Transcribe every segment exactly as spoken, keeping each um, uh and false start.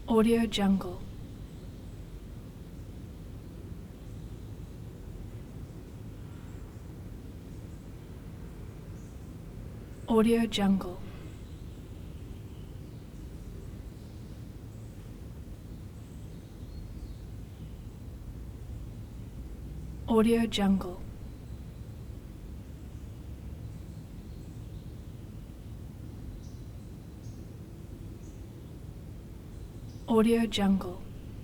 Audio Jungle. Audio Jungle. Audio Jungle. Audio Jungle.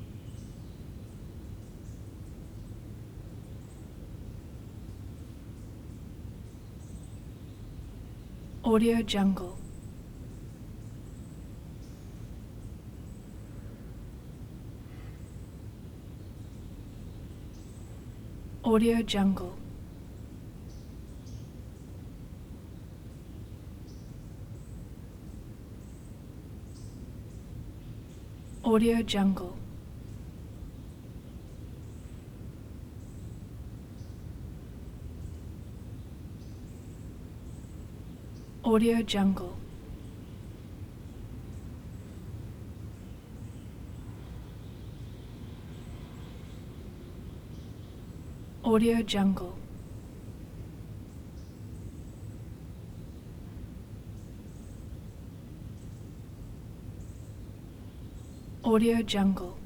Audio Jungle. Audio Jungle. Audio Jungle. Audio Jungle. Audio Jungle. Audio Jungle.